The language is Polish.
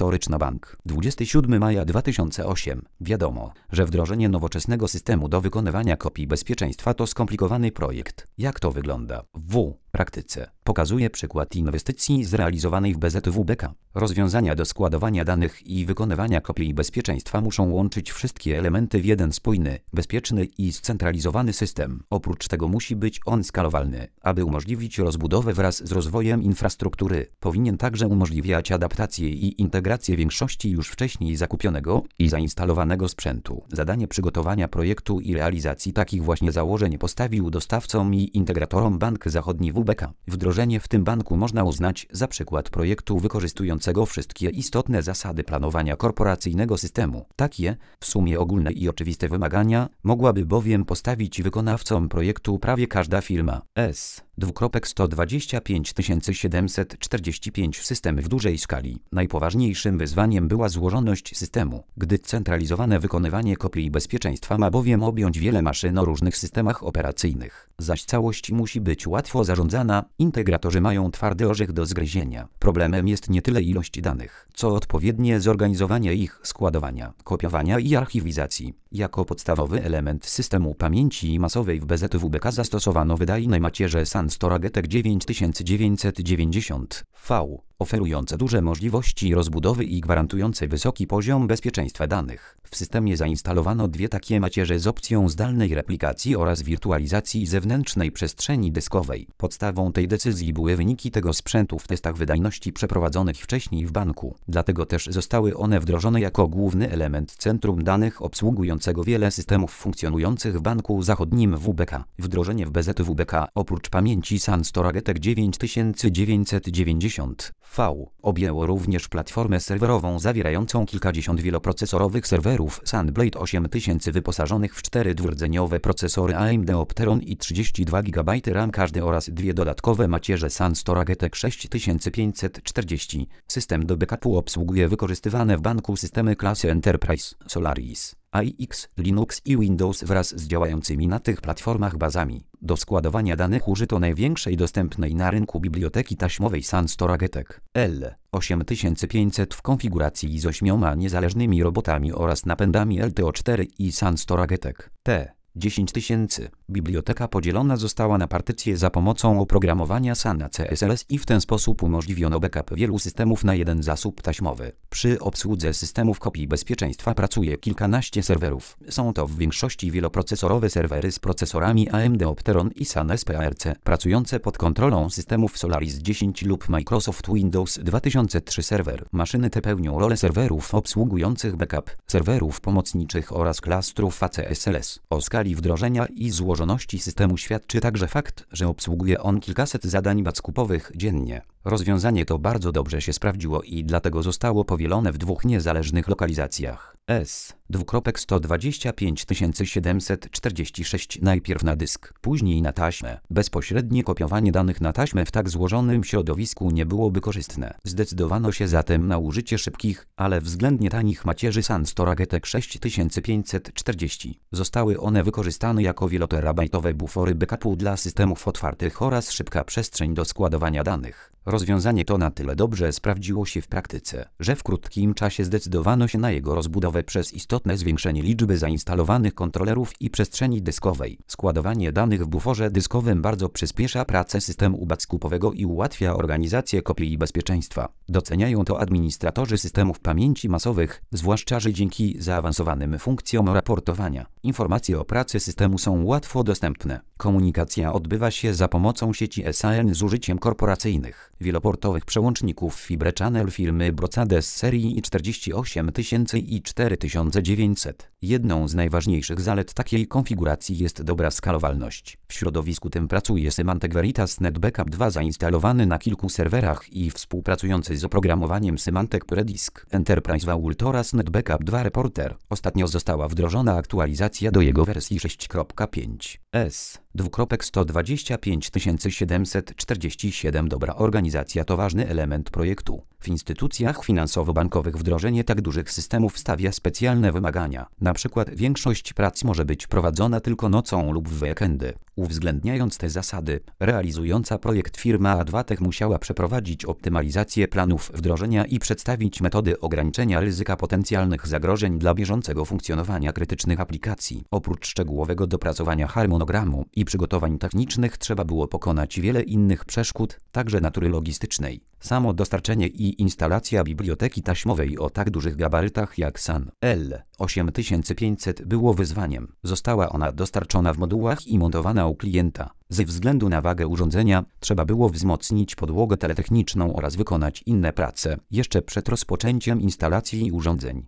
historyczna bank. 27 maja 2008. Wiadomo, że wdrożenie nowoczesnego systemu do wykonywania kopii bezpieczeństwa to skomplikowany projekt. Jak to wygląda w praktyce? Pokazuje przykład inwestycji zrealizowanej w BZWBK. Rozwiązania do składowania danych i wykonywania kopii bezpieczeństwa muszą łączyć wszystkie elementy w jeden spójny, bezpieczny i scentralizowany system. Oprócz tego musi być on skalowalny. Aby umożliwić rozbudowę wraz z rozwojem infrastruktury, powinien także umożliwiać adaptację i integrację większości już wcześniej zakupionego i zainstalowanego sprzętu. Zadanie przygotowania projektu i realizacji takich właśnie założeń postawił dostawcom i integratorom Bank Zachodni WBK. Wdrożenie w tym banku można uznać za przykład projektu wykorzystującego wszystkie istotne zasady planowania korporacyjnego systemu. Takie, w sumie ogólne i oczywiste wymagania, mogłaby bowiem postawić wykonawcom projektu prawie każda firma. 125 745 systemy w dużej skali. Najpoważniejszym wyzwaniem była złożoność systemu, gdy centralizowane wykonywanie kopii bezpieczeństwa ma bowiem objąć wiele maszyn o różnych systemach operacyjnych. Zaś całość musi być łatwo zarządzana, integratorzy mają twardy orzech do zgryzienia. Problemem jest nie tyle ilość danych, co odpowiednie zorganizowanie ich składowania, kopiowania i archiwizacji. Jako podstawowy element systemu pamięci masowej w BZWBK zastosowano wydajne macierze Sun StorageTech 9990V, oferujące duże możliwości rozbudowy i gwarantujące wysoki poziom bezpieczeństwa danych. W systemie zainstalowano dwie takie macierze z opcją zdalnej replikacji oraz wirtualizacji zewnętrznej przestrzeni dyskowej. Podstawą tej decyzji były wyniki tego sprzętu w testach wydajności przeprowadzonych wcześniej w banku. Dlatego też zostały one wdrożone jako główny element centrum danych obsługującego wiele systemów funkcjonujących w Banku Zachodnim WBK. Wdrożenie w BZWBK oprócz pamięci Sun StorageTech 9990V objęło również platformę serwerową zawierającą kilkadziesiąt wieloprocesorowych serwerów SunBlade 8000 wyposażonych w 4 dwurdzeniowe procesory AMD Opteron i 32 GB RAM każdy oraz dwie dodatkowe macierze Sun StorageTech 6540. System do backupu obsługuje wykorzystywane w banku systemy klasy Enterprise, Solaris, AIX, Linux i Windows wraz z działającymi na tych platformach bazami. Do składowania danych użyto największej dostępnej na rynku biblioteki taśmowej Sun StorageTech L8500 w konfiguracji z 8 niezależnymi robotami oraz napędami LTO4 i Sun StorageTech T10000. Biblioteka podzielona została na partycje za pomocą oprogramowania Suna CSLS i w ten sposób umożliwiono backup wielu systemów na jeden zasób taśmowy. Przy obsłudze systemów kopii bezpieczeństwa pracuje kilkanaście serwerów. Są to w większości wieloprocesorowe serwery z procesorami AMD Opteron i Sun SPARC, pracujące pod kontrolą systemów Solaris 10 lub Microsoft Windows 2003 serwer. Maszyny te pełnią rolę serwerów obsługujących backup, serwerów pomocniczych oraz klastrów ACSLS. O skali wdrożenia i złożoności systemu świadczy także fakt, że obsługuje on kilkaset zadań backupowych dziennie. Rozwiązanie to bardzo dobrze się sprawdziło i dlatego zostało powielone w dwóch niezależnych lokalizacjach. 125 746 najpierw na dysk, później na taśmę. Bezpośrednie kopiowanie danych na taśmę w tak złożonym środowisku nie byłoby korzystne. Zdecydowano się zatem na użycie szybkich, ale względnie tanich macierzy Sun StorageTech 6540. Zostały one wykorzystane jako wieloterabajtowe bufory backupu dla systemów otwartych oraz szybka przestrzeń do składowania danych. Rozwiązanie to na tyle dobrze sprawdziło się w praktyce, że w krótkim czasie zdecydowano się na jego rozbudowę przez istotne zwiększenie liczby zainstalowanych kontrolerów i przestrzeni dyskowej. Składowanie danych w buforze dyskowym bardzo przyspiesza pracę systemu backupowego i ułatwia organizację kopii i bezpieczeństwa. Doceniają to administratorzy systemów pamięci masowych, zwłaszcza że dzięki zaawansowanym funkcjom raportowania informacje o pracy systemu są łatwo dostępne. Komunikacja odbywa się za pomocą sieci SAN z użyciem korporacyjnych, wieloportowych przełączników Fibre Channel firmy Brocade z serii i48000 i 4900. Jedną z najważniejszych zalet takiej konfiguracji jest dobra skalowalność. W środowisku tym pracuje Symantec Veritas NetBackup 2 zainstalowany na kilku serwerach i współpracujący z oprogramowaniem Symantec Predisk Enterprise Vault oraz NetBackup 2 Reporter. Ostatnio została wdrożona aktualizacja do jego wersji 6.5. S.125747. Dobra organizacja to ważny element projektu. W instytucjach finansowo-bankowych wdrożenie tak dużych systemów stawia specjalne wymagania. Na przykład większość prac może być prowadzona tylko nocą lub w weekendy. Uwzględniając te zasady, realizująca projekt firma Advatech musiała przeprowadzić optymalizację planów wdrożenia i przedstawić metody ograniczenia ryzyka potencjalnych zagrożeń dla bieżącego funkcjonowania krytycznych aplikacji. Oprócz szczegółowego dopracowania harmonogramu i przygotowań technicznych trzeba było pokonać wiele innych przeszkód, także natury logistycznej. Samo dostarczenie i instalacja biblioteki taśmowej o tak dużych gabarytach jak SAN L8500 było wyzwaniem. Została ona dostarczona w modułach i montowana u klienta. Ze względu na wagę urządzenia trzeba było wzmocnić podłogę teletechniczną oraz wykonać inne prace jeszcze przed rozpoczęciem instalacji urządzeń.